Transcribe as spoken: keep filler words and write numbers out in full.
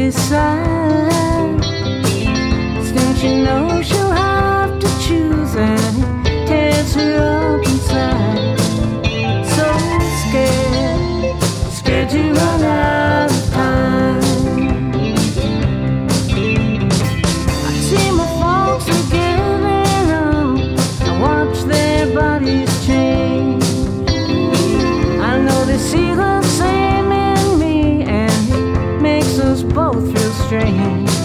decide. Still she knows she'll have to choose, and it tears her up inside. So scared, scared to run out of time. I see my folks are giving up, I watch their bodies change. I know they see the same in me, and it makes us both feel strange.